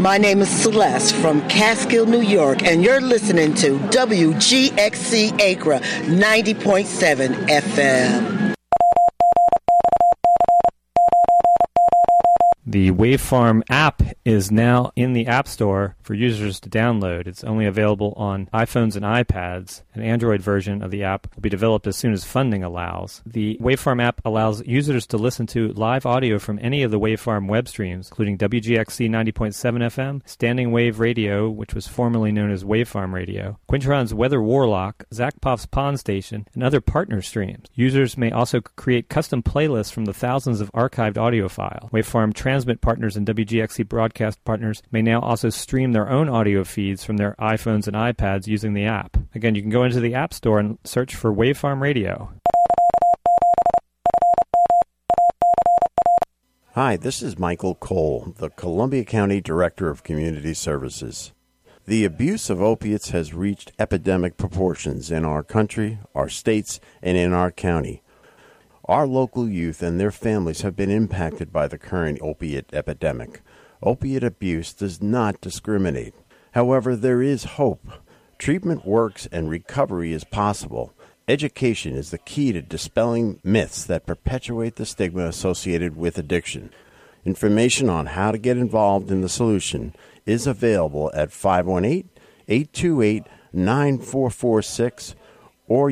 My name is Celeste from Catskill, New York, and you're listening to WGXC Acra 90.7 FM. The Wavefarm app is now in the App Store for users to download. It's only available on iPhones and iPads. An Android version of the app will be developed as soon as funding allows. The Wavefarm app allows users to listen to live audio from any of the Wavefarm web streams, including WGXC 90.7 FM, Standing Wave Radio, which was formerly known as Wavefarm Radio, Quintron's Weather Warlock, Zach Poff's Pond Station, and other partner streams. Users may also create custom playlists from the thousands of archived audio files. Wavefarm transmit partners and WGXC broadcast partners may now also stream their own audio feeds from their iPhones and iPads using the app. Again, you can go into the App Store and search for Wavefarm Radio. Hi, this is Michael Cole, the Columbia County Director of Community Services. The abuse of opiates has reached epidemic proportions in our country, our states, and in our county. Our local youth and their families have been impacted by the current opiate epidemic. Opiate abuse does not discriminate. However, there is hope. Treatment works and recovery is possible. Education is the key to dispelling myths that perpetuate the stigma associated with addiction. Information on how to get involved in the solution is available at 518-828-9446 or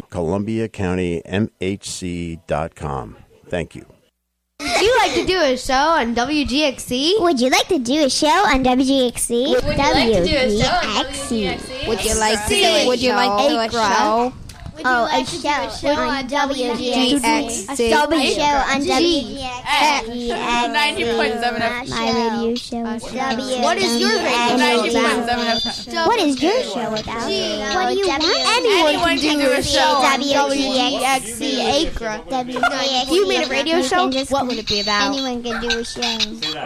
ColumbiaCountyMHC.com. Thank you. Would you like to do a show on WGXC? Would you like to do a show on WGXC? Would you like to do a show on WGXC? Would you like to do a show? Would you like to do a show? Oh, a show on WGXC. A show on WGXC. 90.7 FM. My radio show is What is your radio? 90.7 FM. What is your show about? What do you want? Anyone can do a show on WGXC Acra. If you made a radio show, what would it be about? Anyone can do a show.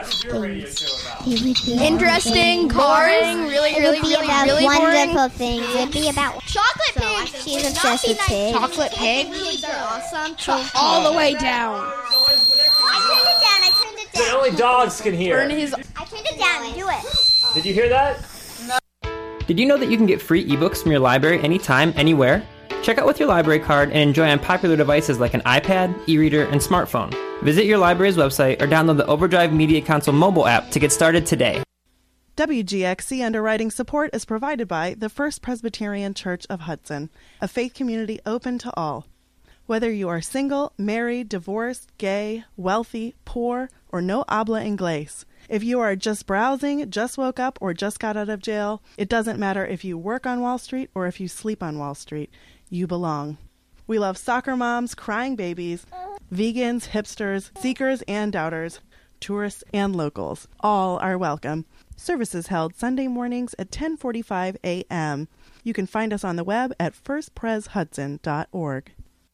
Interesting, boring, really boring. Wonderful things. It would be about Chocolate pigs. She's obsessed with pigs. Chocolate pigs. Pigs are awesome. All the way down. I turned it down. But only dogs can hear. I turned it down. Do it. Did you hear that? Did you know that you can get free ebooks from your library anytime, anywhere? Check out with your library card and enjoy on popular devices like an iPad, e-reader, and smartphone. Visit your library's website or download the Overdrive Media Console mobile app to get started today. WGXC underwriting support is provided by the First Presbyterian Church of Hudson, a faith community open to all. Whether you are single, married, divorced, gay, wealthy, poor, or no habla inglés, if you are just browsing, just woke up, or just got out of jail, it doesn't matter if you work on Wall Street or if you sleep on Wall Street. You belong. We love soccer moms, crying babies, vegans, hipsters, seekers and doubters, tourists and locals. All are welcome. Services held Sunday mornings at 10:45 a.m. You can find us on the web at firstpreshudson.org.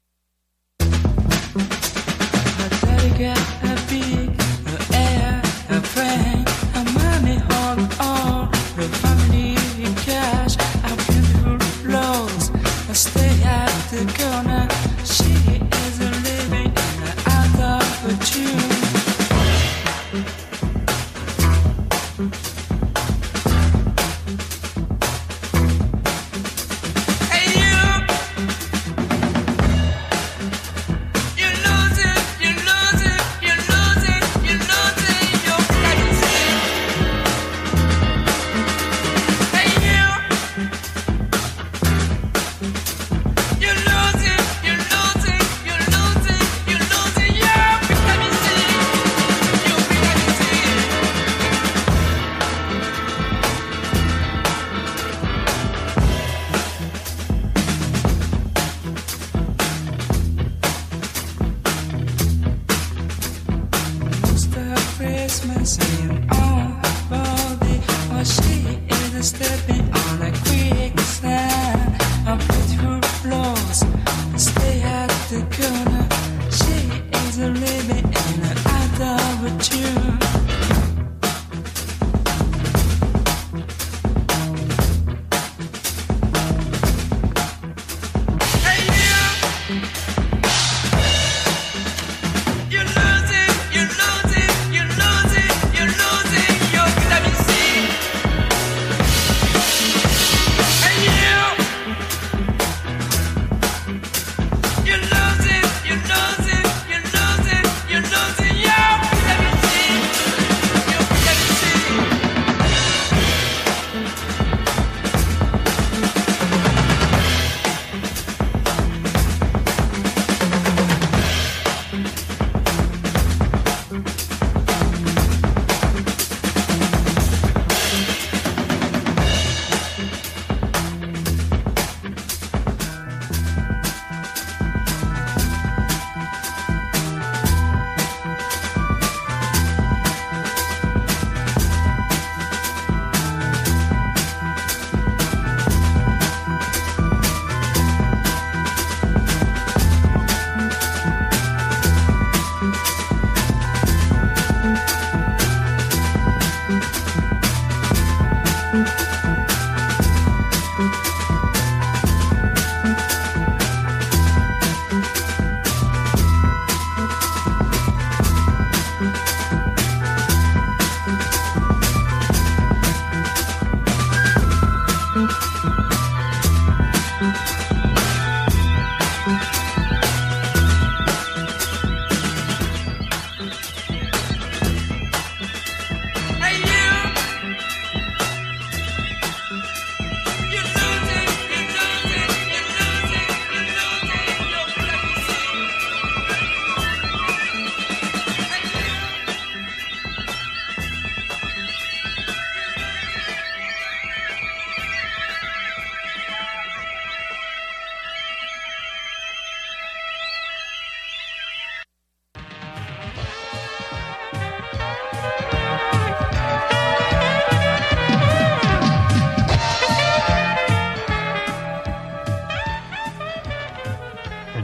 Stay at the corner. She is living in out of a tune. You're losing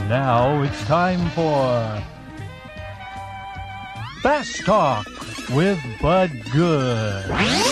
Now it's time for Fast Talk with Bud Good.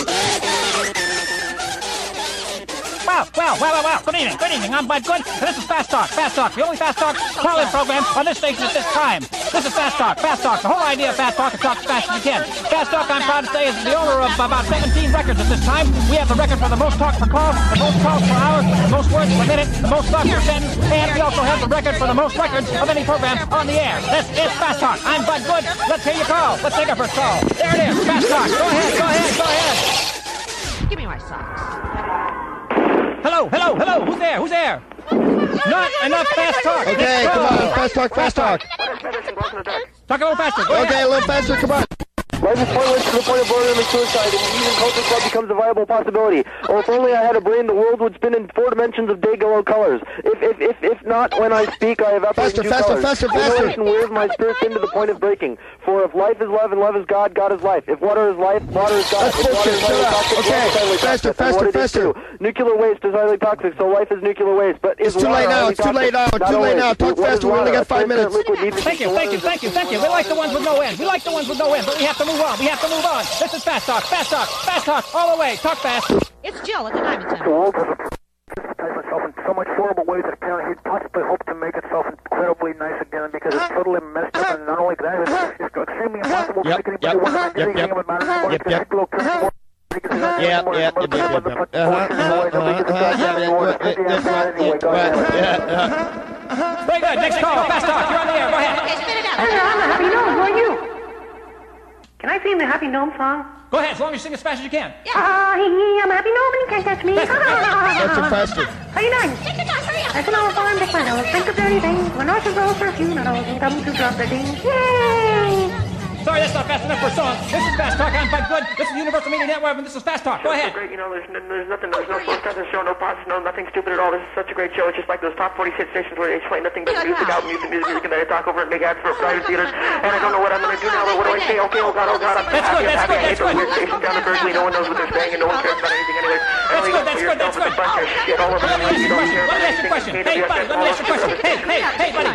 Well. Good evening. I'm Bud Good, and this is Fast Talk, the only Fast Talk call-in program on this station at this time. This is Fast Talk. The whole idea of Fast Talk is talk as fast as you can. Fast Talk, I'm proud to say, is the owner of about 17 records at this time. We have the record for the most talk per call, the most calls per hour, the most words per minute, the most thoughts per sentence, and we also have the record for the most records of any program on the air. This is Fast Talk. I'm Bud Good. Let's hear your call. Let's take our first call. There it is. Fast Talk. Go ahead. Give me my socks. Hello. Who's there? Not enough Fast Talk. Okay, come on. Fast Talk. Talk a little faster. Okay, a little faster. Come on. Life is pointless to the point of bordering and suicide, and even Culture Club becomes a viable possibility. Or if only I had a brain, the world would spin in 4 dimensions of day-glow colors. If not, when I speak, I evaporate into colors. Faster. Innovation wears my spirit into the point of breaking. For if life is love and love is God, God is life. If water is life, water is God. If water is toxic, okay, faster. Nuclear waste is highly toxic, so life is nuclear waste. But it's too late now. Talk faster. We only got 5 minutes. Thank you. We like the ones with no end. But we have to move on. This is Fast Talk, all the way. Talk fast. It's Jill at the Diamond Center. Itself in so much horrible ways that apparently he possibly hoped to make itself incredibly nice again because it's totally messed up, and not only that, it's extremely impossible to make anybody want to do anything about it. Very good. Next call. Fast Talk. You're on the air. Go ahead. Okay, spit it out. I'm a Happy Gnome. Who are you? Can I sing the Happy Gnome song? Go ahead, as long as you sing as fast as you can. I'm a Happy Gnome and you can't catch me. Faster. How you doing? Take your time, hurry up. I can all find the final. Think of dirty things. When I should go for a few noodles and come to drop the ding. Yay! Sorry, that's not fast enough for a song. This is Fast Talk. I'm Bud Good. This is Universal Media Network, and this is Fast Talk. Go ahead. Great, there's nothing, there's no post on the show, no posts, nothing stupid at all. This is such a great show. It's just like those top 40 hit stations where they play nothing but music, and then I talk over and make ads for private theaters, and I don't know what I'm going to do now, but what do I say? Okay, oh God, I'm happy. That's good. Weird station down in Berkeley, no one knows what they're saying, and no one cares about anything anyway. That's good. Let me ask you a question. Hey, buddy, let me ask you a question. Hey, buddy.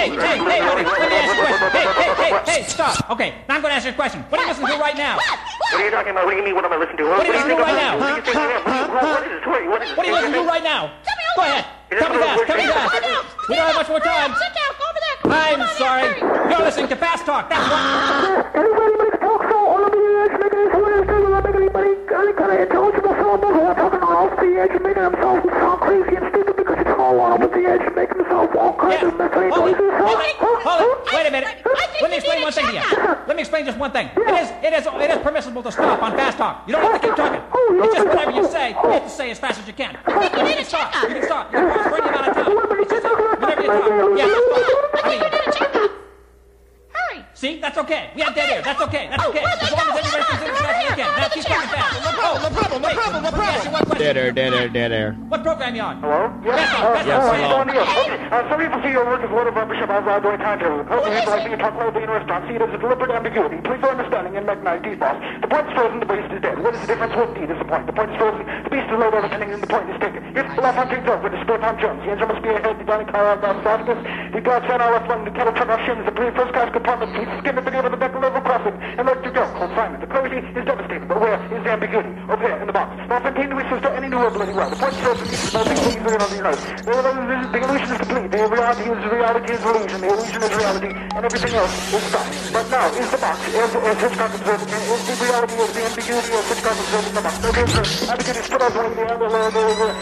Hey, stop. Okay, now I'm going to ask you a question. What are you listening to right now? What are you talking about? What do you mean, what am I listening to? What are you listening to right now? What is this? What are you listening to right now? Go ahead. Tell me fast. We don't have much more time. Sit down. Go over there. I'm sorry. You're listening to Fast Talk. That's what. Everybody makes talk show. All of the edge making his way. Everybody kind of intelligible syllables who are talking off the edge and making themselves sound crazy and stupid because it's all on with the edge, making themselves all kinds of messy noises. Hold it. Wait a minute. Let me explain one thing to you. Let me explain just one thing. It is permissible to stop on Fast Talk. You don't have to keep talking. It's just whatever you say, you have to say as fast as you can. You can stop. You can stop. You can pause for any amount of time. It's just whenever you talk. Yeah, just stop. Hurry. See? That's okay. We have dead air. That's okay. As long as everybody can do as fast as you can. Now keep talking fast. No problem. Let me ask you one question. Dead air. What program you on? Hello? Yes, hello. Some people see your work as a load of rubbish about outdoor timetable. Programs like being talk loudly in a restaurant see it as a deliberate ambiguity. Please for understanding and recognize these boss. The point is frozen, the beast is dead. What is the difference? What indeed is the point? The point is frozen, the beast is low overtending, and the point is taken. If the left hand takes over, the sport on Jones. The engine must be ahead, the Johnny Carl down fastest. The guard fan our left lung, the kettle turn off shins, the pre first class compartment, feet skin at the gate of the deck level crossing, and let you go. Cold Simon. The clarity is devastating, but where is the ambiguity? Over here in the box. Now continue to resist any new ability well. The point is frozen, nothing please are on the earth. The illusion is complete. The reality is illusion. The illusion is reality, and everything else is stopped. But now is the box, as Hitchcock observed, is the reality of the ambiguity as Hitchcock observed in the box. No danger. Ambiguity split out one the other.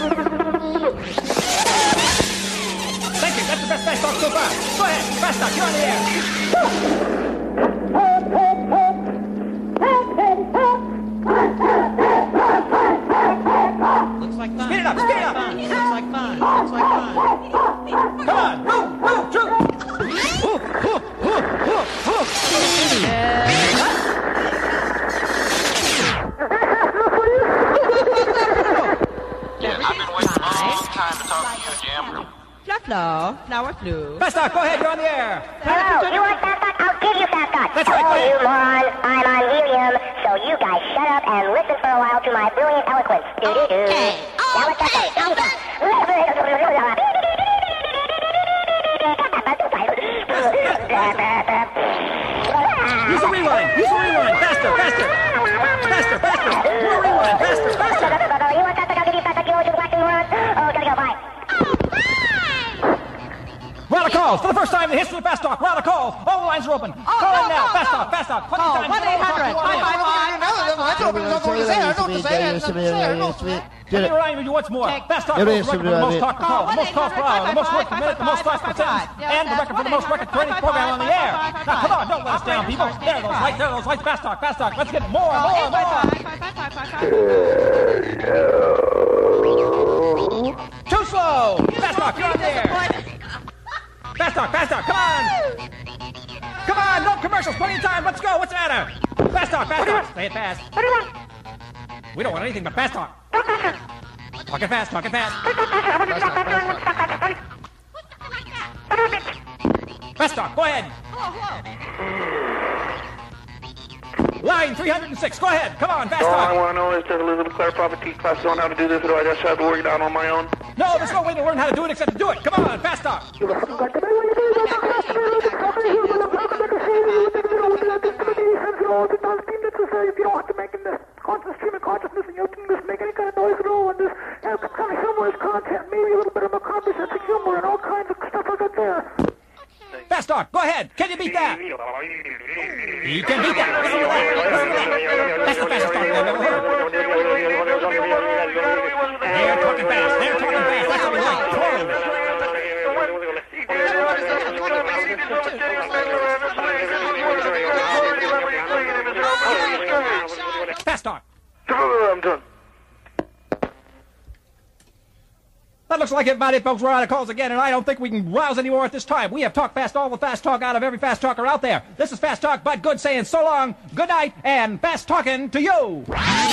Thank you. That's the best Fast Talk so far. Go ahead. Fast Talk. You're on the air. Looks like fun. Speed it up. Looks like fun. Come on. Move. True. I've been waiting a long time to talk to you, Jim. Flower flu. Fast Talk, go ahead, you're on the air. Hello, you want Fast Talk? I'll give you Fast Talk. That's right. Oh, you moron, I'm on helium, so you guys shut up and listen for a while to my brilliant eloquence. Okay. Now let's start. calls. For the first time in the history of Fast Talk, round of calls. All the lines are open. Call in now. Fast Talk, Fast Talk. 20 times. 1-800-555. Let me remind you once more. Fast Talk holds the record for the most talk per call, the most calls per hour, the most words per minute, the most thoughts per sentence, and the record for the most record for any program on the air. Now, come on, don't let us down, people. There are those lights, there are those lights. Fast Talk, Fast Talk. Let's get more. Too slow. Fast Talk, you're on there. Fast Talk, come on. Come on, no commercials, plenty of time. Let's go. What's the matter? Fast Talk. Say it fast. What do you want? We don't want anything but Fast Talk. Talking fast. Fast Talk, go ahead. Line 306, go ahead. Come on, Fast Talk. All I want to know is, does Elizabeth Clare probably teach classes on how to do this, or do I just have to work it out on my own? No, there's no way to learn how to do it except to do it. Come on, Fast Talk. If you don't have to make this constant stream of consciousness and you don't just make any kind of noise at all, and just kind of humorous content, maybe a little bit of a common sense of humor and all kinds of stuff like that there. Fast Talk, go ahead. Can you beat that? You can beat that. That's the fastest talk I've ever heard. They're talking fast. That's what we like. Fast Talk. I'm done. That looks like everybody, folks. We're out of calls again, and I don't think we can rouse any more at this time. We have talked fast, all the fast talk out of every fast talker out there. This is Fast Talk, Bud Good saying so long, good night, and fast talking to you.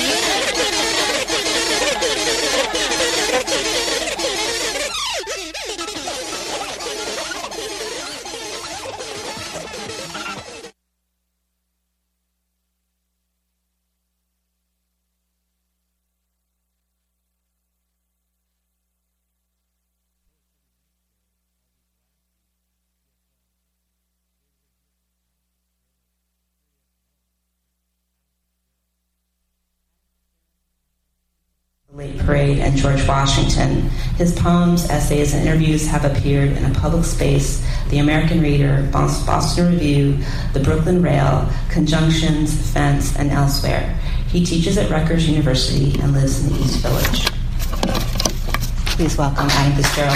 Late Parade and George Washington. His poems, essays, and interviews have appeared in a public space, The American Reader, Boston Review, the Brooklyn Rail, Conjunctions, Fence, and elsewhere. He teaches at Rutgers University and lives in the East Village. Please welcome Adam Fitzgerald.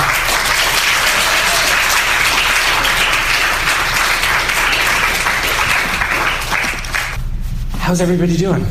How's everybody doing?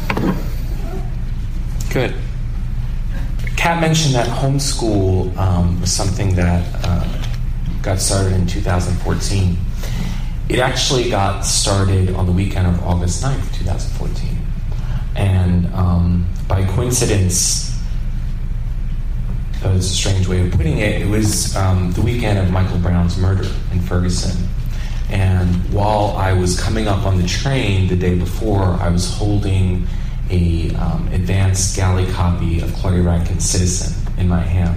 Good. Kat mentioned that homeschool was something that got started in 2014. It actually got started on the weekend of August 9th, 2014. And by coincidence, that was a strange way of putting it, it was the weekend of Michael Brown's murder in Ferguson. And while I was coming up on the train the day before, I was holding a advanced galley copy of Claudia Rankins' Citizen in my hand.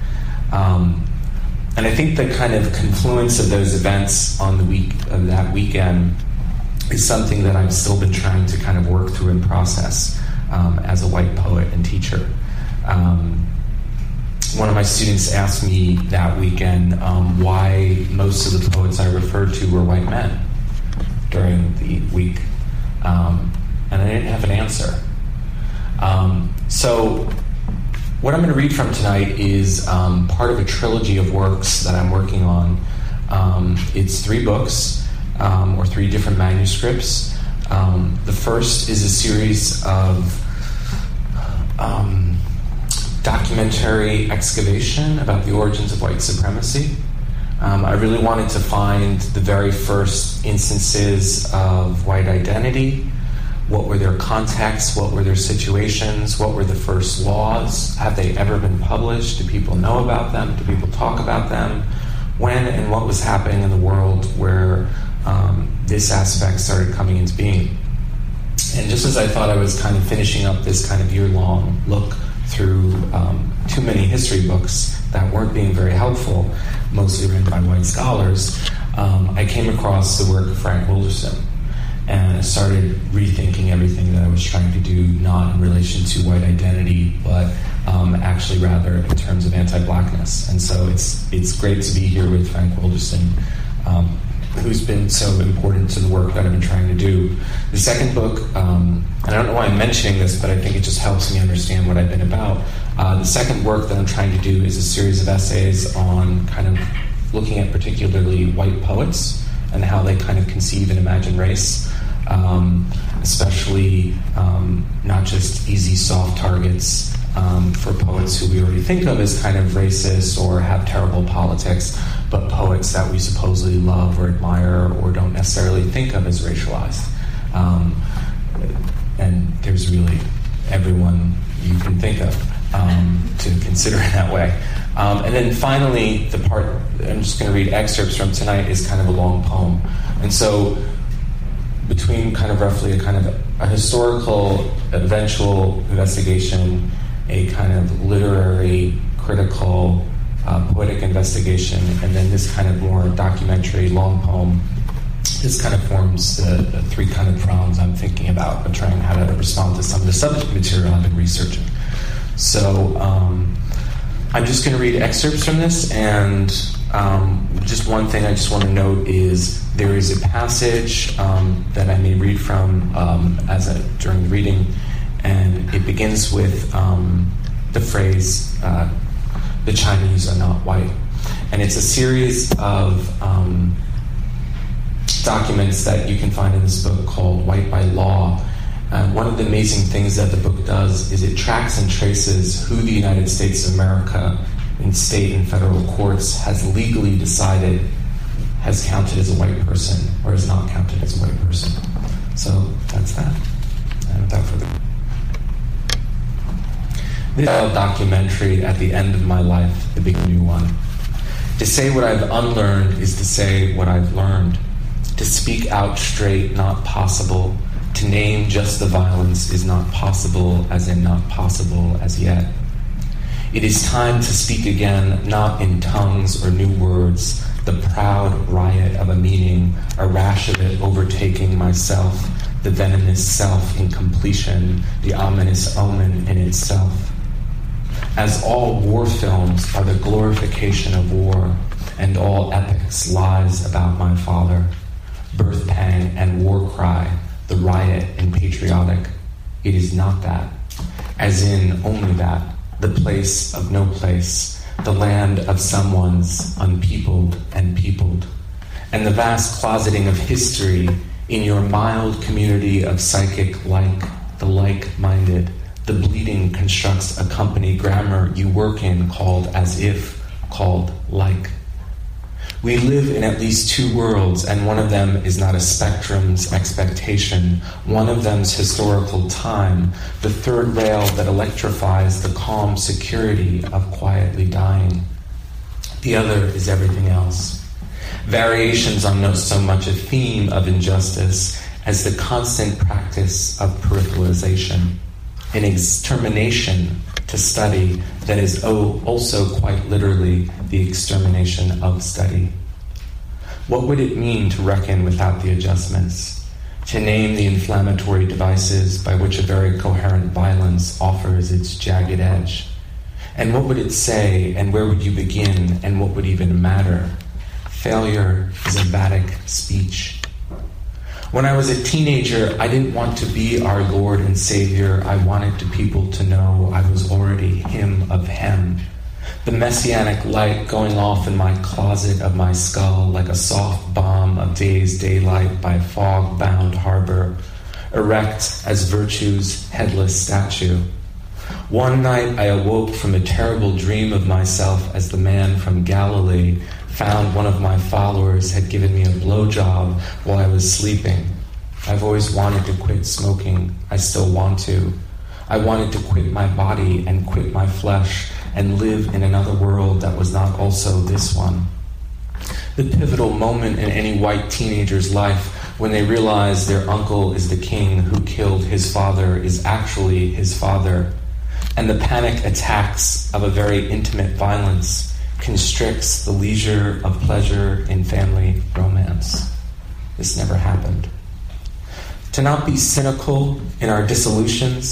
And I think the kind of confluence of those events on the week of that weekend is something that I've still been trying to kind of work through and process as a white poet and teacher. One of my students asked me that weekend why most of the poets I referred to were white men during the week. And I didn't have an answer. So what I'm going to read from tonight is part of a trilogy of works that I'm working on. It's 3 books, or 3 different manuscripts. The first is a series of documentary excavation about the origins of white supremacy. I really wanted to find the very first instances of white identity. What were their contexts? What were their situations? What were the first laws? Have they ever been published? Do people know about them? Do people talk about them? When and what was happening in the world where this aspect started coming into being? And just as I thought I was kind of finishing up this kind of year-long look through too many history books that weren't being very helpful, mostly written by white scholars, I came across the work of Frank Wilderson. And I started rethinking everything that I was trying to do, not in relation to white identity, but actually rather in terms of anti-blackness. And so it's great to be here with Frank Wilderson, who's been so important to the work that I've been trying to do. The second book, and I don't know why I'm mentioning this, but I think it just helps me understand what I've been about. The second work that I'm trying to do is a series of essays on kind of looking at particularly white poets and how they kind of conceive and imagine race, especially not just easy, soft targets for poets who we already think of as kind of racist or have terrible politics, but poets that we supposedly love or admire or don't necessarily think of as racialized. And there's really everyone you can think of to consider in that way. And then finally, the part I'm just going to read excerpts from tonight is kind of a long poem. And so between kind of roughly a historical, eventual investigation, a kind of literary, critical, poetic investigation, and then this kind of more documentary long poem, this kind of forms the three kind of prongs I'm thinking about and trying how to respond to some of the subject material I've been researching. So I'm just going to read excerpts from this, and just one thing I just want to note is there is a passage that I may read from during the reading, and it begins with the phrase, "The Chinese are not white." And it's a series of documents that you can find in this book called White by Law. One of the amazing things that the book does is it tracks and traces who the United States of America in state and federal courts has legally decided has counted as a white person or is not counted as a white person. So that's that. And without further ado, this documentary at the end of my life, the big new one. To say what I've unlearned is to say what I've learned. To speak out straight, not possible. To name just the violence is not possible, as in not possible as yet. It is time to speak again, not in tongues or new words, the proud riot of a meaning, a rash of it overtaking myself, the venomous self in completion, the ominous omen in itself. As all war films are the glorification of war, and all epics lies about my father, birth pang and war cry, the riot and patriotic, it is not that, as in only that, the place of no place, the land of someone's unpeopled and peopled, and the vast closeting of history in your mild community of psychic like, the like-minded, the bleeding constructs a company grammar you work in called as if, called like. We live in at least two worlds, and one of them is not a spectrum's expectation. One of them's historical time, the third rail that electrifies the calm security of quietly dying. The other is everything else. Variations on not so much a theme of injustice as the constant practice of peripheralization, an extermination to study that is also quite literally the extermination of study. What would it mean to reckon without the adjustments? To name the inflammatory devices by which a very coherent violence offers its jagged edge? And what would it say, and where would you begin, and what would even matter? Failure is emphatic speech. When I was a teenager, I didn't want to be our Lord and Savior. I wanted people to know I was already him of hem. The messianic light going off in my closet of my skull like a soft bomb of day's daylight by fog-bound harbor, erect as virtue's headless statue. One night I awoke from a terrible dream of myself as the man from Galilee found one of my followers had given me a blowjob while I was sleeping. I've always wanted to quit smoking. I still want to. I wanted to quit my body and quit my flesh and live in another world that was not also this one. The pivotal moment in any white teenager's life when they realize their uncle is the king who killed his father is actually his father, and the panic attacks of a very intimate violence constricts the leisure of pleasure in family romance. This never happened. To not be cynical in our dissolutions,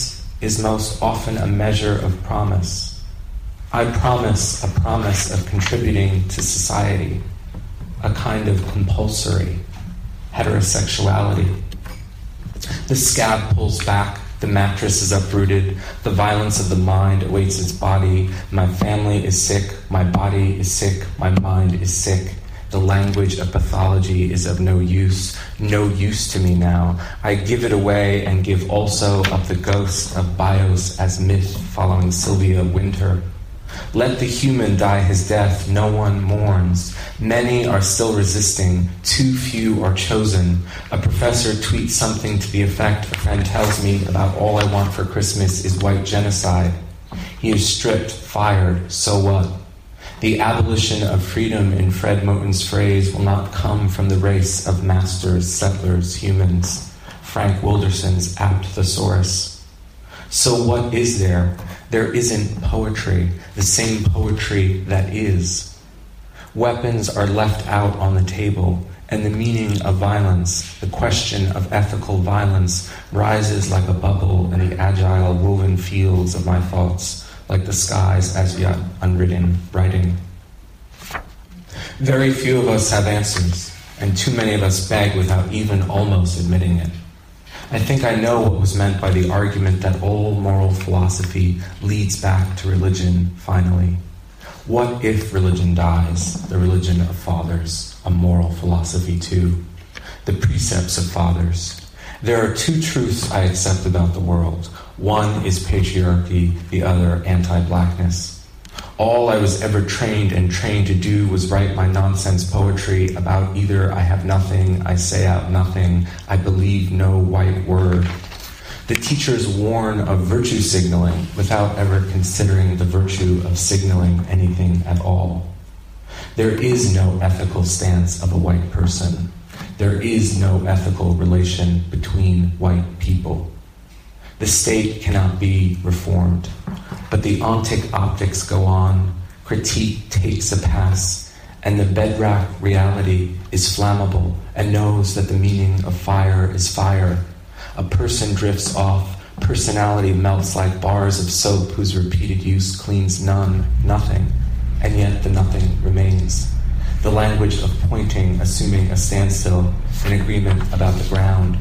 is most often a measure of promise. I promise a promise of contributing to society, a kind of compulsory heterosexuality. The scab pulls back, the mattress is uprooted, the violence of the mind awaits its body. My family is sick, my body is sick, my mind is sick. The language of pathology is of no use to me now. I give it away and give also up the ghost of Bios as myth following Sylvia Wynter. Let the human die his death, no one mourns. Many are still resisting, too few are chosen. A professor tweets something to the effect, a friend tells me about all I want for Christmas is white genocide. He is stripped, fired, so what? The abolition of freedom, in Fred Moten's phrase, will not come from the race of masters, settlers, humans. Frank Wilderson's apt thesaurus. So what is there? There isn't poetry, the same poetry that is. Weapons are left out on the table, and the meaning of violence, the question of ethical violence, rises like a bubble in the agile woven fields of my thoughts, like the skies as yet unwritten writing. Very few of us have answers, and too many of us beg without even almost admitting it. I think I know what was meant by the argument that all moral philosophy leads back to religion, finally. What if religion dies, the religion of fathers, a moral philosophy too? The precepts of fathers. There are two truths I accept about the world. One is patriarchy, the other anti-blackness. All I was ever trained to do was write my nonsense poetry about either I have nothing, I say out nothing, I believe no white word. The teachers warn of virtue signaling without ever considering the virtue of signaling anything at all. There is no ethical stance of a white person. There is no ethical relation between white people. The state cannot be reformed, but the ontic optics go on, critique takes a pass, and the bedrock reality is flammable and knows that the meaning of fire is fire. A person drifts off, personality melts like bars of soap whose repeated use cleans nothing, and yet the nothing remains. The language of pointing, assuming a standstill, an agreement about the ground.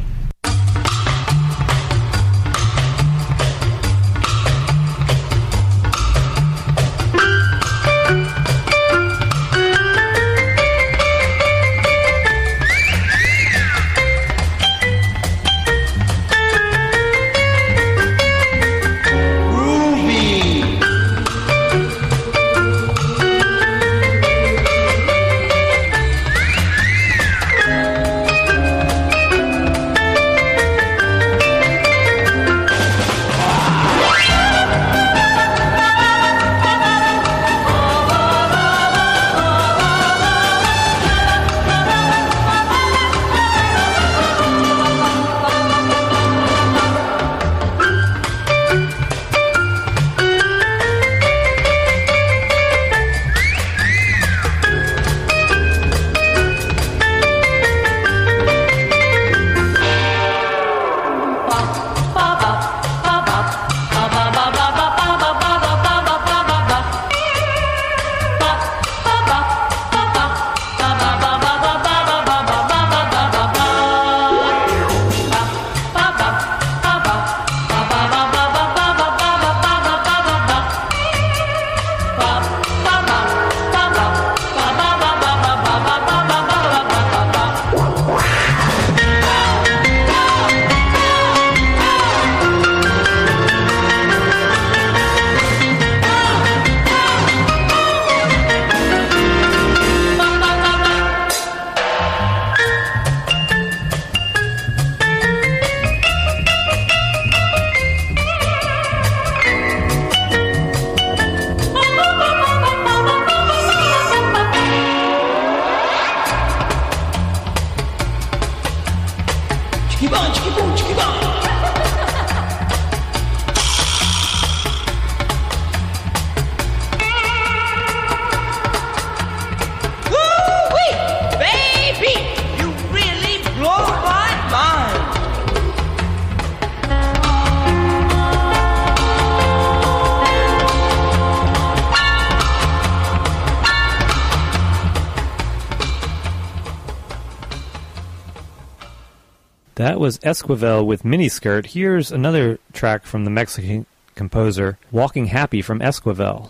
That was Esquivel with Miniskirt. Here's another track from the Mexican composer, Walking Happy from Esquivel.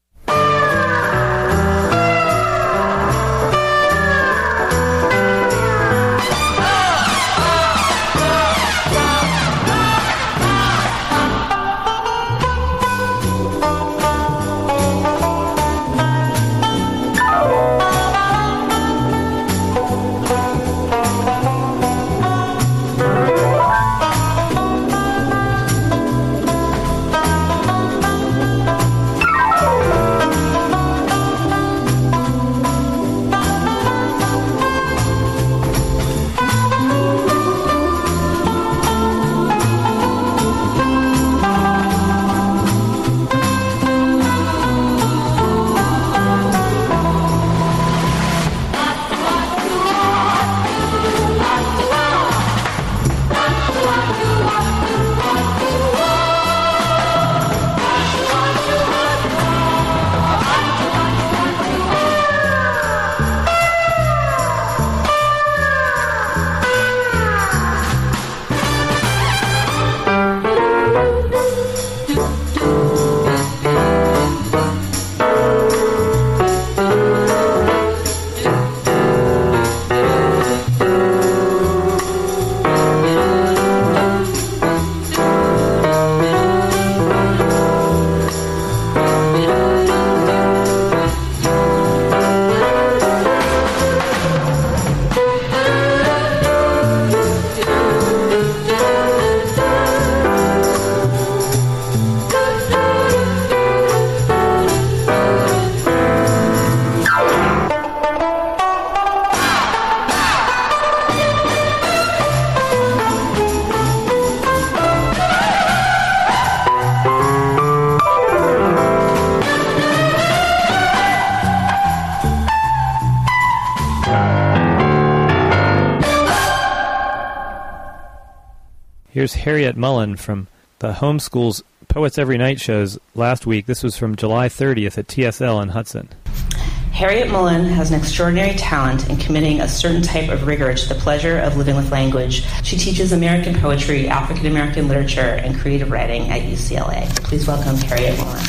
Here's Harriet Mullen from the Homeschool's Poets Every Night shows last week. This was from July 30th at TSL in Hudson. Harriet Mullen has an extraordinary talent in committing a certain type of rigor to the pleasure of living with language. She teaches American poetry, African American literature, and creative writing at UCLA. Please welcome Harriet Mullen.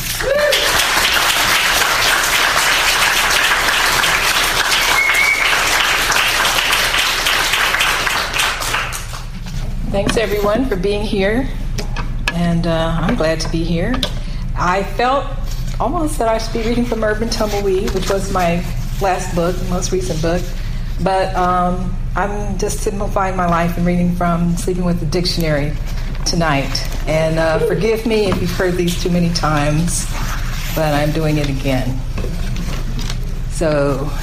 Thanks, everyone, for being here, and I'm glad to be here. I felt almost that I should be reading from Urban Tumbleweed, which was my last book, most recent book, but I'm just simplifying my life and reading from Sleeping with the Dictionary tonight. And forgive me if you've heard these too many times, but I'm doing it again. So,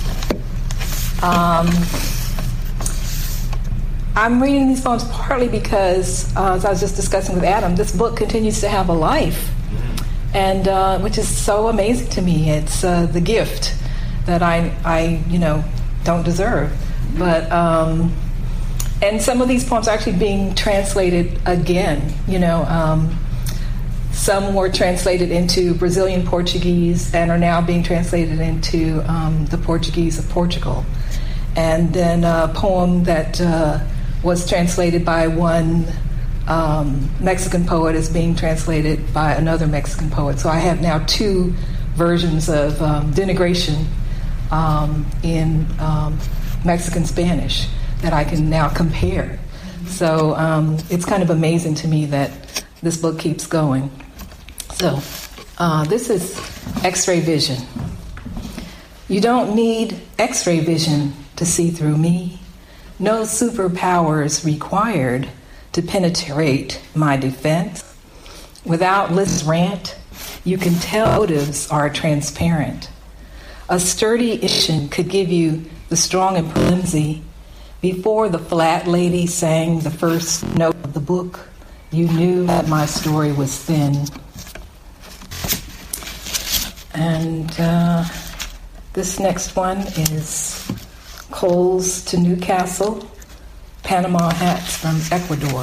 I'm reading these poems partly because, as I was just discussing with Adam, this book continues to have a life, and which is so amazing to me. It's the gift that I don't deserve. But and some of these poems are actually being translated again. Some were translated into Brazilian Portuguese and are now being translated into the Portuguese of Portugal. And then a poem that was translated by one Mexican poet is being translated by another Mexican poet. So I have now two versions of Denigration in Mexican Spanish that I can now compare. So it's kind of amazing to me that this book keeps going. So this is X-ray vision. You don't need X-ray vision to see through me. No superpowers required to penetrate my defense. Without Liz's rant, you can tell motives are transparent. A sturdy Ishan could give you the strong and flimsy. Before the flat lady sang the first note of the book, you knew that my story was thin. And this next one is Coals to Newcastle, Panama Hats from Ecuador.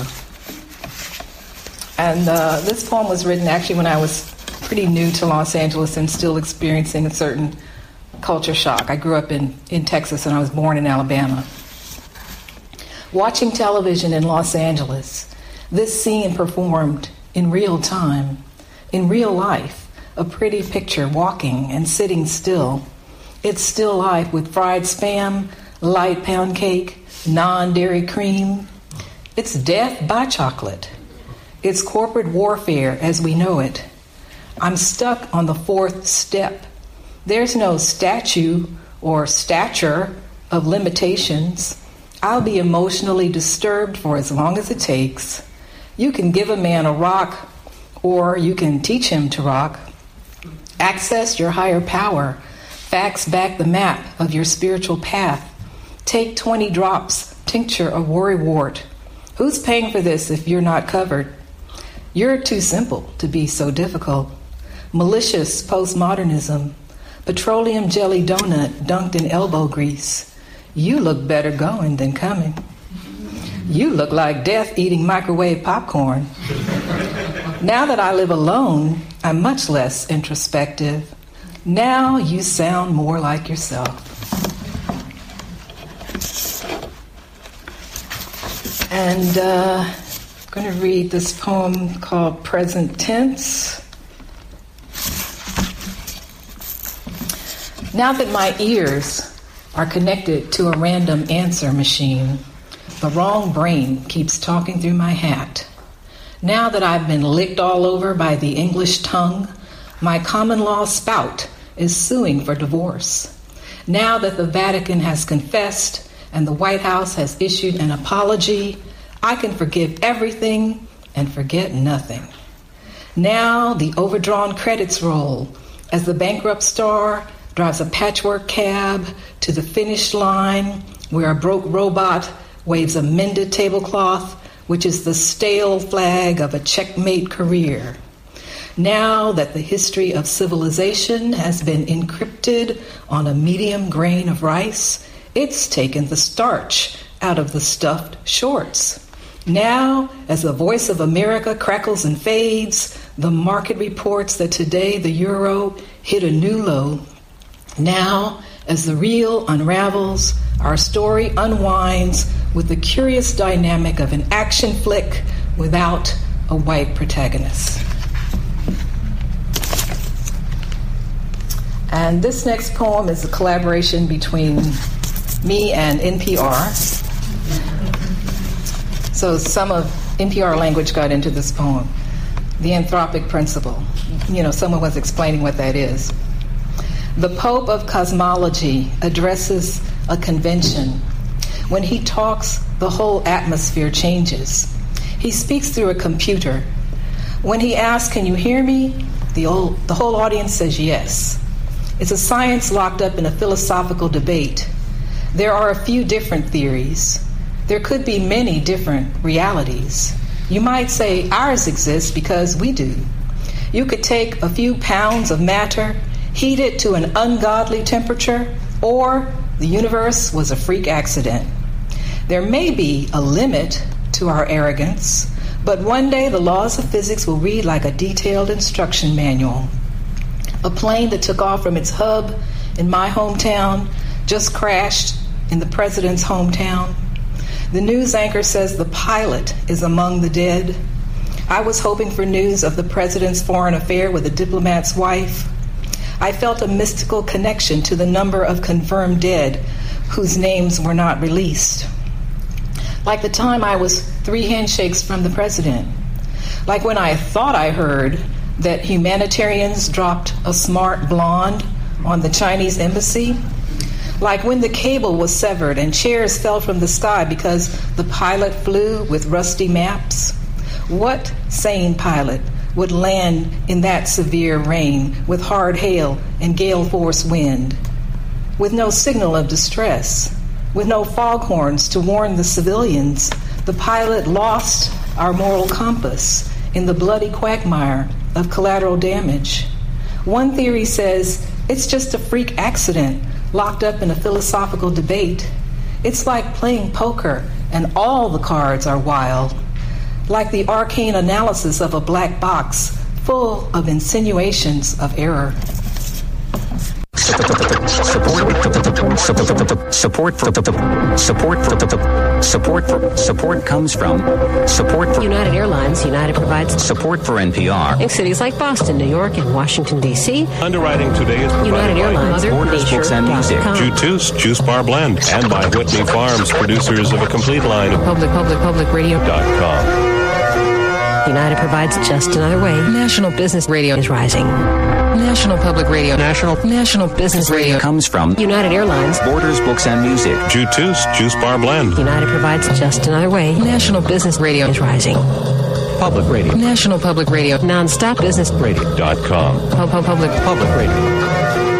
And this poem was written actually when I was pretty new to Los Angeles and still experiencing a certain culture shock. I grew up in Texas and I was born in Alabama. Watching television in Los Angeles, this scene performed in real time, in real life, a pretty picture walking and sitting still. It's still life with fried Spam, light pound cake, non-dairy cream. It's death by chocolate. It's corporate warfare as we know it. I'm stuck on the fourth step. There's no statue or stature of limitations. I'll be emotionally disturbed for as long as it takes. You can give a man a rock, or you can teach him to rock. Access your higher power. Fax back the map of your spiritual path. Take 20 drops, tincture of worrywart. Who's paying for this if you're not covered? You're too simple to be so difficult. Malicious postmodernism. Petroleum jelly donut dunked in elbow grease. You look better going than coming. You look like death eating microwave popcorn. Now that I live alone, I'm much less introspective. Now you sound more like yourself. And I'm going to read this poem called Present Tense. Now that my ears are connected to a random answer machine, the wrong brain keeps talking through my hat. Now that I've been licked all over by the English tongue, my common law spout is suing for divorce. Now that the Vatican has confessed and the White House has issued an apology, I can forgive everything and forget nothing. Now the overdrawn credits roll as the bankrupt star drives a patchwork cab to the finish line where a broke robot waves a mended tablecloth, which is the stale flag of a checkmate career. Now that the history of civilization has been encrypted on a medium grain of rice, it's taken the starch out of the stuffed shorts. Now, as the voice of America crackles and fades, the market reports that today the euro hit a new low. Now, as the reel unravels, our story unwinds with the curious dynamic of an action flick without a white protagonist. And this next poem is a collaboration between me and NPR. So some of NPR language got into this poem. The anthropic principle. Someone was explaining what that is. The Pope of Cosmology addresses a convention. When he talks, the whole atmosphere changes. He speaks through a computer. When he asks, "Can you hear me?" the whole audience says yes. It's a science locked up in a philosophical debate. There are a few different theories. There could be many different realities. You might say ours exists because we do. You could take a few pounds of matter, heat it to an ungodly temperature, or the universe was a freak accident. There may be a limit to our arrogance, but one day the laws of physics will read like a detailed instruction manual. A plane that took off from its hub in my hometown just crashed in the president's hometown. The news anchor says the pilot is among the dead. I was hoping for news of the president's foreign affair with a diplomat's wife. I felt a mystical connection to the number of confirmed dead whose names were not released. Like the time I was 3 handshakes from the president. Like when I thought I heard that humanitarians dropped a smart blonde on the Chinese embassy. Like when the cable was severed and chairs fell from the sky because the pilot flew with rusty maps. What sane pilot would land in that severe rain with hard hail and gale force wind? With no signal of distress, with no foghorns to warn the civilians, the pilot lost our moral compass in the bloody quagmire of collateral damage. One theory says it's just a freak accident locked up in a philosophical debate. It's like playing poker and all the cards are wild. Like the arcane analysis of a black box full of insinuations of error. Support comes from support for United Airlines. United provides support for NPR in cities like Boston, New York, and Washington, D.C. Underwriting today is provided United Airlines, by Borders Books and Music, Juice Juice Bar Blend, and by Whitney Farms, producers of a complete line of Public Radio.com. United provides just another way. National Business Radio is rising. National Public Radio. National Business Radio comes from United Airlines. Borders Books and Music. Juice Bar Blend. Radio provides just another way. National Business Radio is rising. Public Radio. National Public Radio. Non-stop business radio.com. Public Radio.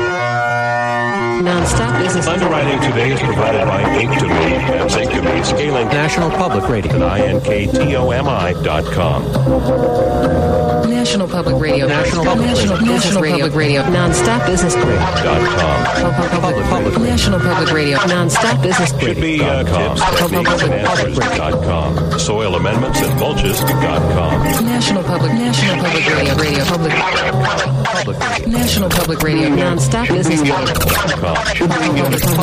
Non-stop business. Underwriting today is provided by Inktomy and Inktomy Scaling National Public Radio. at INKTOMI.com. National Public Radio. National Public Radio. Non-stop business radio.com. National Public Radio. Non-stop business should be tips, techniques, and answers.com. Soil amendments and mulches.com. National Public Radio. National Public Radio. Non-stop business radio.com. Should be National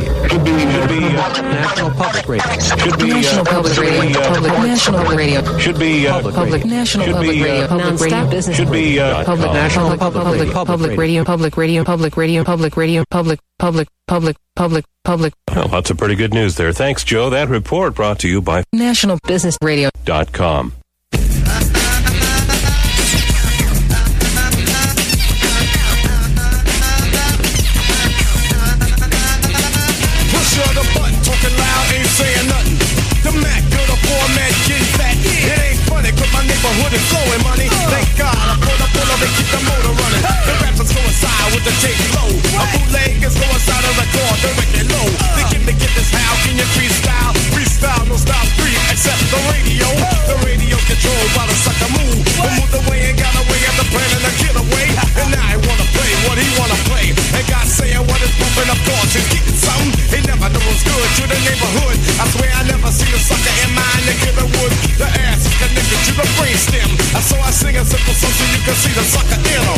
Public Radio. Should be National Public Radio. National Public Radio. Should be Public National Public Radio. Non-stop business. Should be Public National Public Radio. Public Radio. Public Radio. Public Radio. Public. Well, lots of pretty good news there. Thanks, Joe. That report brought to you by National Business Radio.com. Saying nothing. The Mac, good or poor man, getting fat. It ain't funny, cause my neighborhood is flowing money. Thank God I pull up and keep the motor running. The rappers coincide with the J-Lo. A bootleg is coincide to record the record low. They get this, how can you freestyle? Freestyle, no style free, except the radio. The radio controlled by the sucker move. Who moved away and got away at the plan and the kill away. And now he wanna play what he wanna play. And God saying what is bumping, of course, he's getting something. He never knows good to the neighborhood. I swear I never seen a sucker in mind that give a wood. The ass is connected to the brainstem. So I sing a simple song so you can see the sucker in him.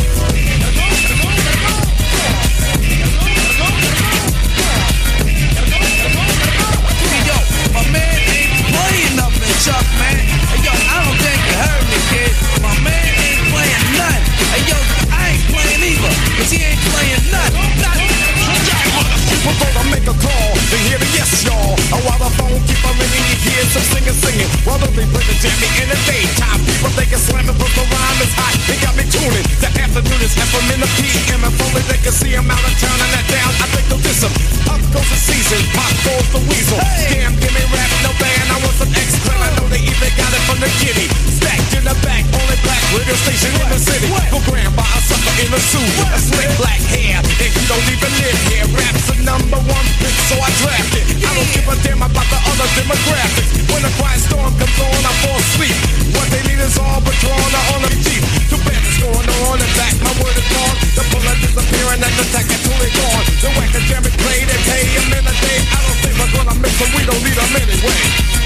Yo, my man ain't playing nothing, Chuck, man. Hey, yo, I don't think you heard me, kid. My man ain't playing nothing. Hey, yo, I ain't playing either, cause he ain't playing nothing. We're gonna make a call to hear the yes, y'all. While the phone keep on ringing, you hear some singing. While they play the jammy in the daytime, people think it's slamming, but the rhyme is hot. They got me tuning. The afternoon is FM in the PM. If only they can see him out of town and that down, I think they'll diss him. Up goes the season, pop goes the weasel. Hey. Damn, give me rap, no band. I want some X-Clan. I know they even got it from the kitty. Stacked in the back, only black radio station in the city. Go grand by a sucker in a suit, a slick black hair. If you don't even live here, rap's a number one pick, so I draft it. I don't give a damn about the other demographics. When a quiet storm comes on, I fall asleep. What they need is all Patron on the Jeep. Too bad it's going on in back, my word is gone. The bullet disappearing and the tech is totally gone. The academic play, they pay him in a day. I don't think we're gonna mix them, we don't need them anyway.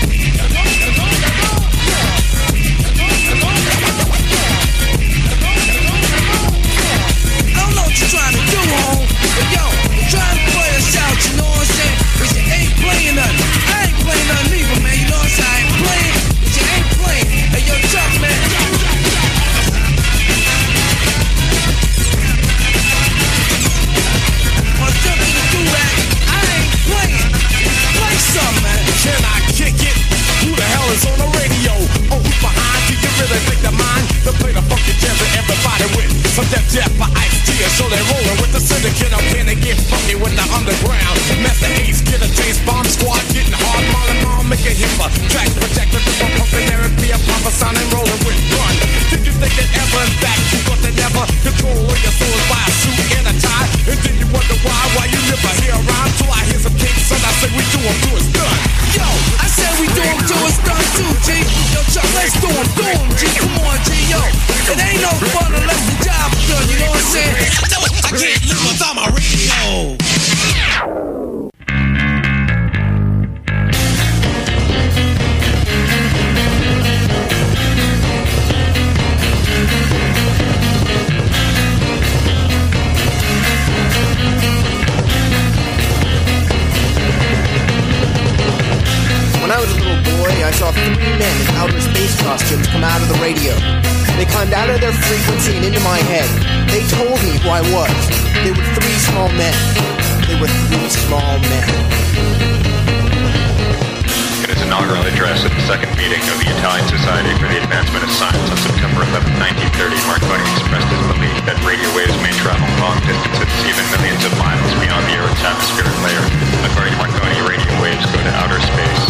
I don't know what you're trying to do, home. But yo, you're trying to play us out, you know what I'm saying? Cause you ain't playing nothing. I ain't playing nothing either, man. You know what I'm saying? I ain't playing, cause you ain't playing. Hey, yo, Chuck, man. Wanna jump in the do-rag? I ain't playing. Play some, man. Can I kick it? Who the hell is on the radio? Oh, who's behind? Do you really think they're mine? To play the funky jazz that everybody with. Some Def for Ice-T, so they're rolling with the syndicate. I'm gonna get funky with the underground. Master Ace, get a James Bomb Squad, getting hard. Mom, make a hipper. Track projector, the one pumping there and be a proper sound and rolling with run. Did you think that ever in fact you thought they never control all your souls by a suit and a tie? And then you wonder why you never hear a rhyme till I hear some kings, son. I say we do them till it's done. Yo, I said we do them till it's done too, G. Yo, Chuck, let's do them, G. Come on, G, yo. It ain't no fun unless the job is done, you know what I'm saying? I can't live without my radio. I saw 3 men in outer space costumes come out of the radio. They climbed out of their frequency and into my head. They told me who I was. They were 3 small men. They were 3 small men. In his inaugural address at the second meeting of the Italian Society for the Advancement of Science on September 11, 1930, Marconi expressed his belief that radio waves may travel long distances, even millions of miles beyond the Earth's atmospheric layer. According to Marconi, radio waves go to outer space.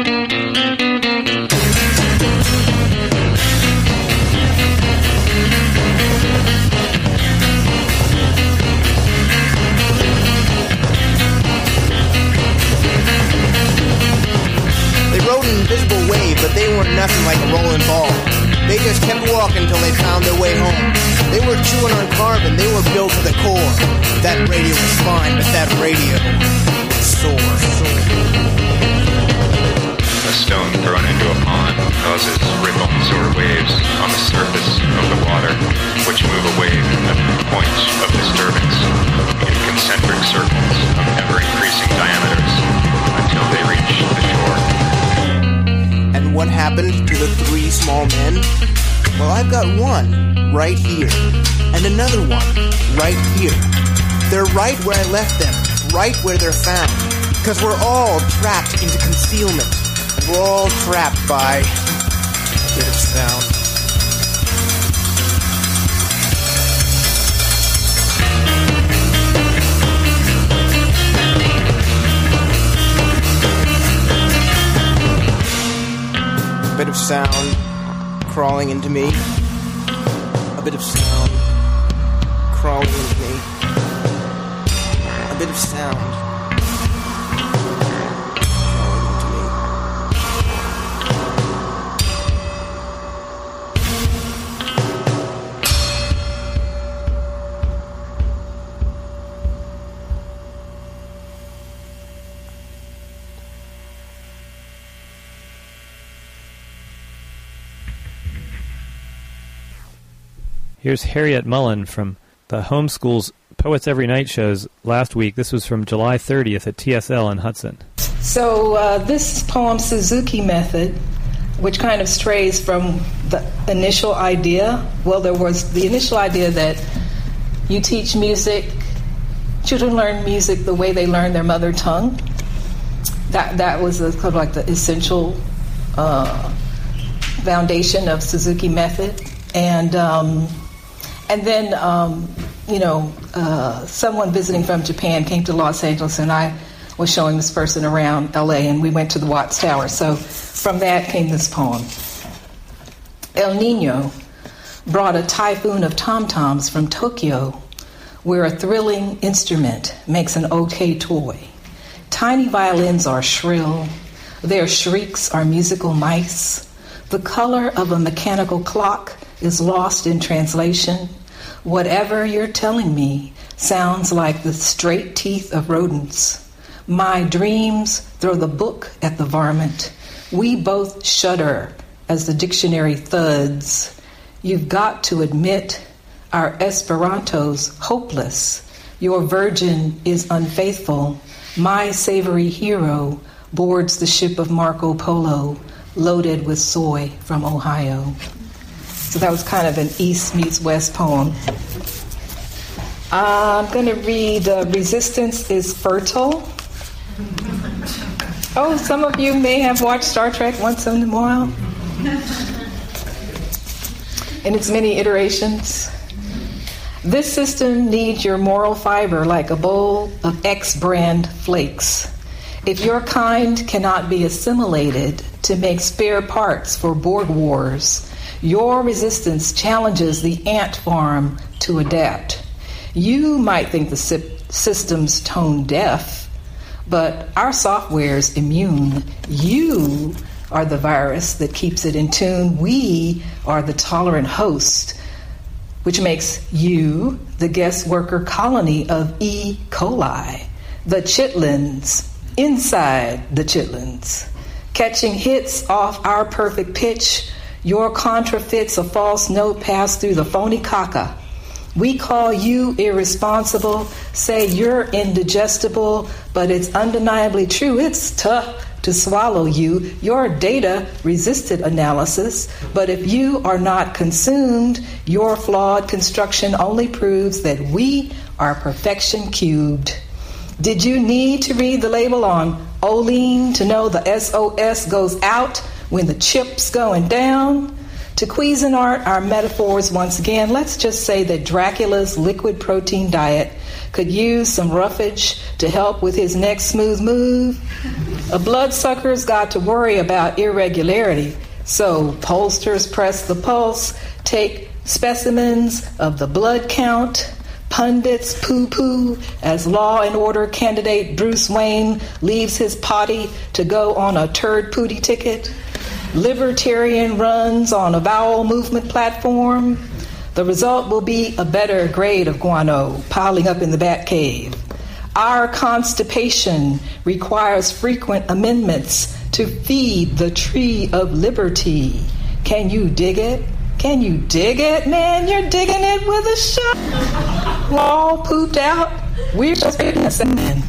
They rode an invisible wave, but they weren't nothing like a rolling ball. They just kept walking until they found their way home. They were chewing on carbon, they were built to the core. That radio was fine, but that radio was sore. A stone thrown into a pond causes ripples or waves on the surface of the water, which move away at points of disturbance in concentric circles of ever-increasing diameters until they reach the shore. And what happened to the 3 small men? Well, I've got one right here, and another one right here. They're right where I left them, right where they're found. Because we're all trapped into concealment. We're all trapped by a bit of sound. A bit of sound crawling into me. A bit of sound crawling into me. A bit of sound crawling into me. Here's Harriet Mullen from the Homeschool's Poets Every Night shows last week. This was from July 30th at TSL in Hudson. So this poem, Suzuki Method, which kind of strays from the initial idea. Well, there was the initial idea that you teach music, children learn music the way they learn their mother tongue. That was kind of like the essential foundation of Suzuki Method. And then, someone visiting from Japan came to Los Angeles, and I was showing this person around L.A., and we went to the Watts Tower. So from that came this poem. El Nino brought a typhoon of tom-toms from Tokyo, where a thrilling instrument makes an okay toy. Tiny violins are shrill. Their shrieks are musical mice. The color of a mechanical clock is lost in translation. Whatever you're telling me sounds like the straight teeth of rodents. My dreams throw the book at the varmint. We both shudder as the dictionary thuds. You've got to admit our Esperanto's hopeless. Your virgin is unfaithful. My savory hero boards the ship of Marco Polo, loaded with soy from Ohio. So that was kind of an East meets West poem. I'm going to read Resistance is Fertile. Oh, some of you may have watched Star Trek once in a while. In its many iterations. This system needs your moral fiber like a bowl of X-brand flakes. If your kind cannot be assimilated to make spare parts for Borg wars, your resistance challenges the ant farm to adapt. You might think the system's tone deaf, but our software's immune. You are the virus that keeps it in tune. We are the tolerant host, which makes you the guest worker colony of E. coli, the chitlins inside the chitlins, catching hits off our perfect pitch. Your contrafeits a false note passed through the phony caca. We call you irresponsible, say you're indigestible, but it's undeniably true. It's to swallow you. Your data resisted analysis, but if you are not consumed, your flawed construction only proves that we are perfection cubed. Did you need to read the label on Olean to know the SOS goes out when the chip's going down? To Cuisinart, our metaphors once again, let's just say that Dracula's liquid protein diet could use some roughage to help with his next smooth move. A bloodsucker's got to worry about irregularity, so pollsters press the pulse, take specimens of the blood count, pundits poo-poo as Law and Order candidate Bruce Wayne leaves his potty to go on a turd pooty ticket. Libertarian runs on a bowel movement platform. The result will be a better grade of guano piling up in the Batcave. Our constipation requires frequent amendments to feed the tree of liberty. Can you dig it? Can you dig it? Man, you're digging it with a shot. All pooped out. We're just getting a semen.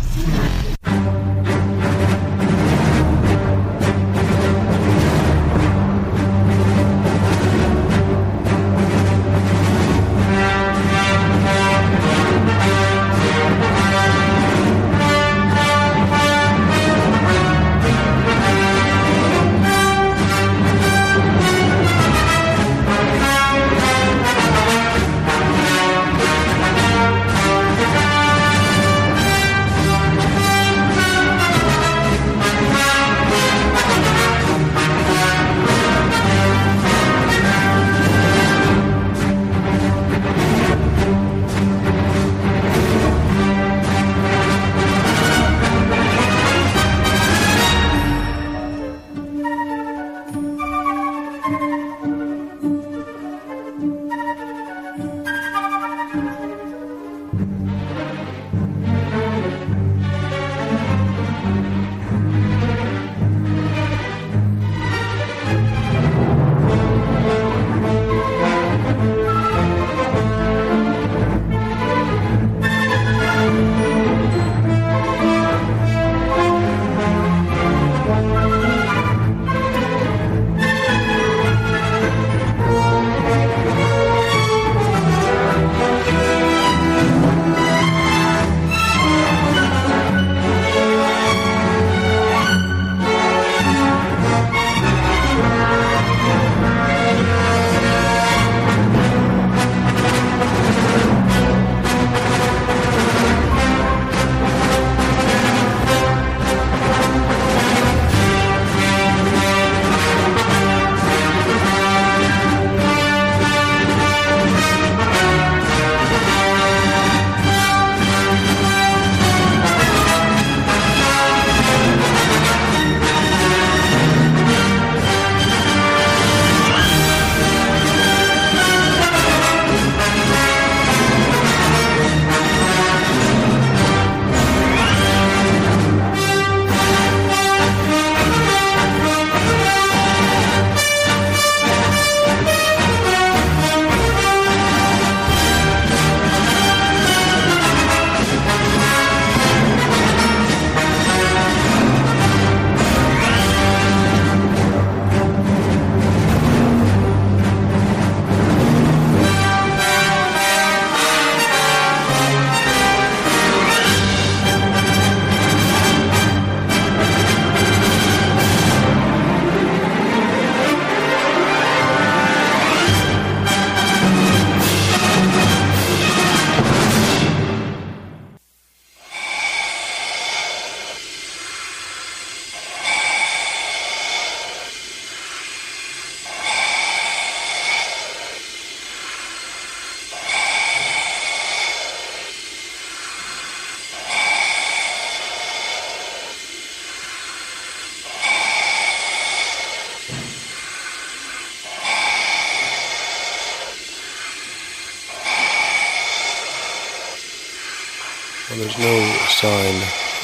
And there's no sign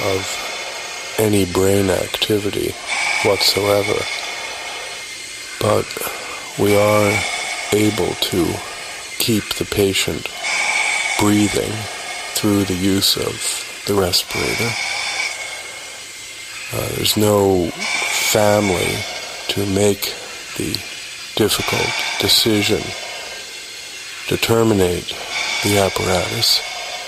of any brain activity whatsoever. But we are able to keep the patient breathing through the use of the respirator. There's no family to make the difficult decision to terminate the apparatus.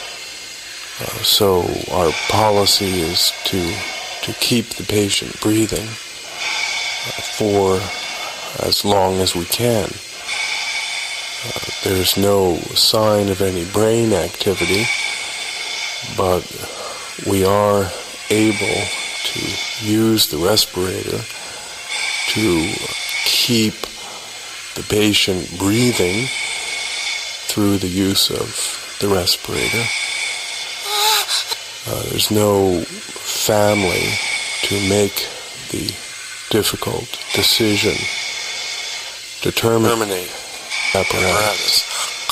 So our policy is to keep the patient breathing for as long as we can. There's no sign of any brain activity, but we are able to use the respirator to keep the patient breathing through the use of the respirator. There's no family to make the difficult decision to terminate apparatus.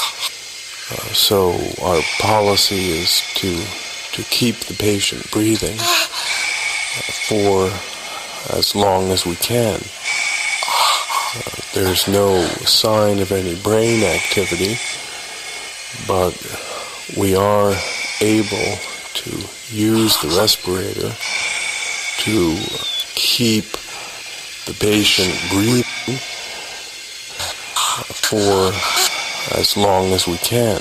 So our policy is to keep the patient breathing for as long as we can. There's no sign of any brain activity, but we are able to use the respirator to keep the patient breathing for as long as we can.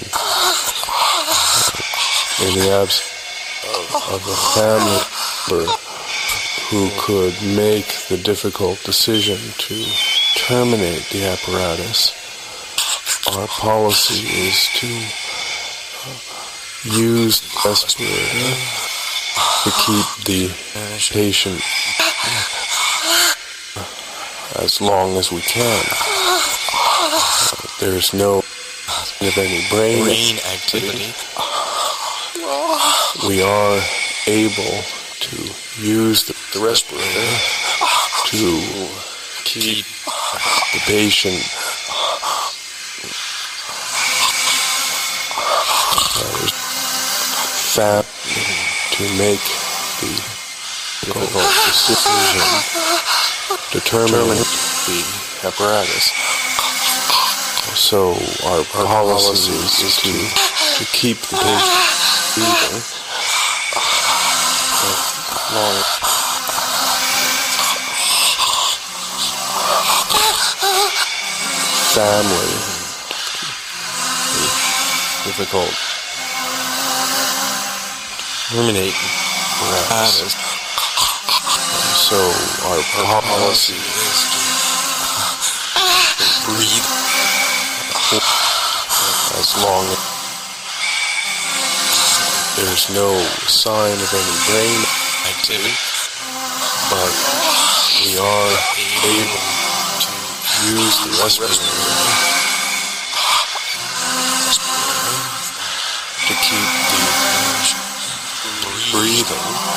In the absence of a family member who could make the difficult decision to terminate the apparatus, our policy is to use the respirator to keep the patient as long as we can. There's no of any brain activity. We are able to use the respirator to keep the patient fat to make the difficult decision to terminate the apparatus. So our policy is to keep the patient breathing long. Family difficult terminate apparatus. So our policy is to breathe as long as there's no sign of any brain activity, but we are able to use the respirator to keep the breathing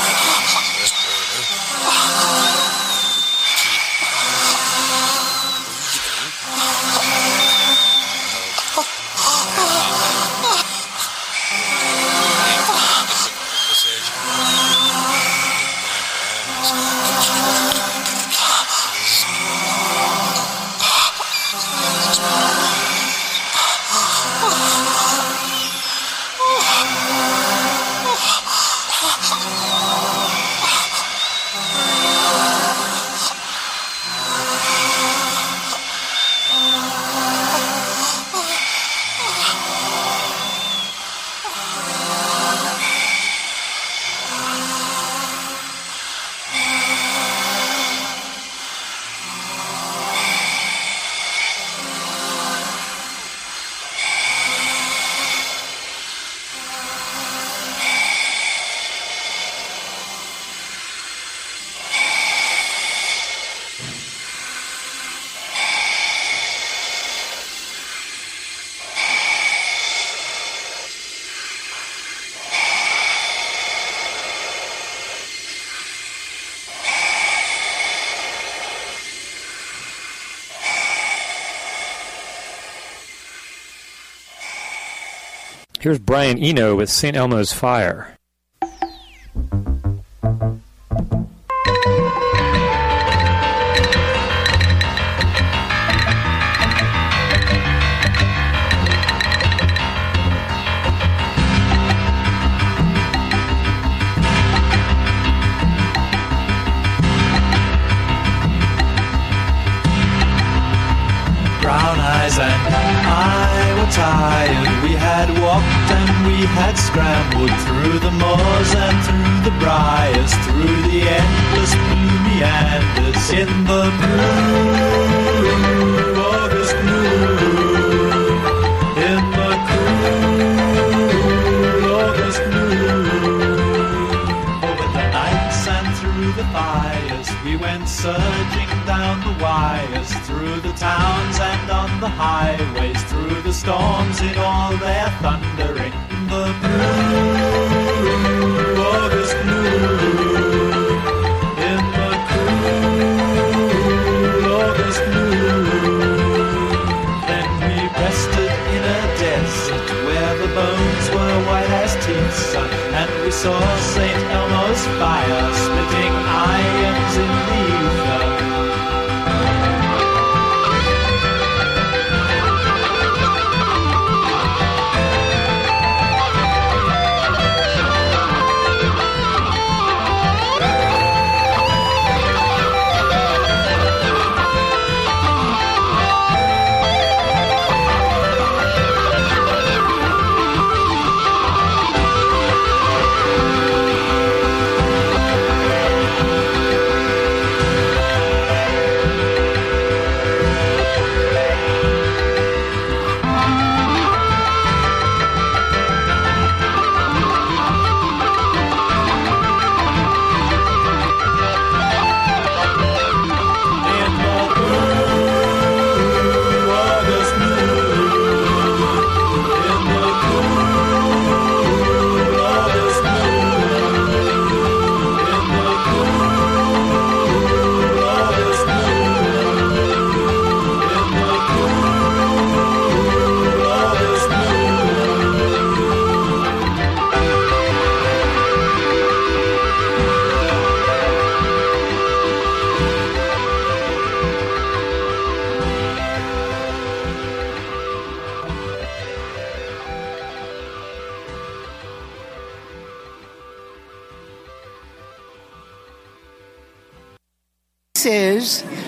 Here's Brian Eno with St. Elmo's Fire. tired. We had walked and we had scrambled through the moors and through the briars, through the endless blue meanders in the blue August moon, in the cool August moon. Over the nights and through the fires, we went surging down the wires, through the towns and on the highways, through the storms in all their thundering, in the blue August moon, in the cool August moon. Then we rested in a desert where the bones were white as teeth, and we saw St. Elmo's fire splitting irons in the ether. This is